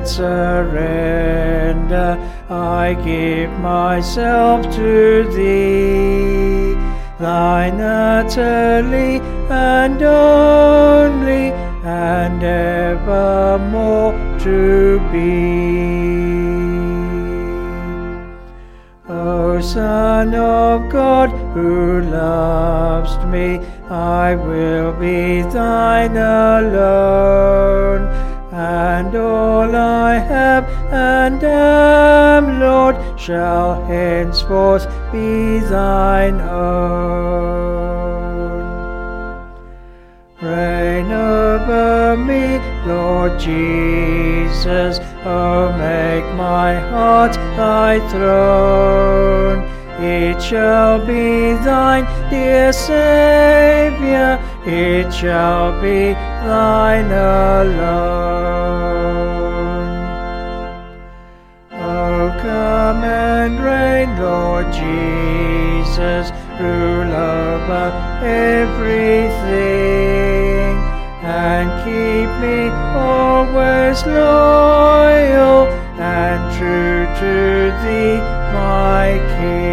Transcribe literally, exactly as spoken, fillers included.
surrender, I give myself to Thee, Thine utterly and only, and evermore to be. O Son of God, who lovest me, I will be Thine alone, and all I have and am, Lord, shall henceforth be Thine own. Reign over me, Lord Jesus, oh, make my heart Thy throne. It shall be Thine, dear Saviour, it shall be Thine alone. Oh, come and reign, Lord Jesus, rule over everything, and keep me always loyal and true to Thee, my King.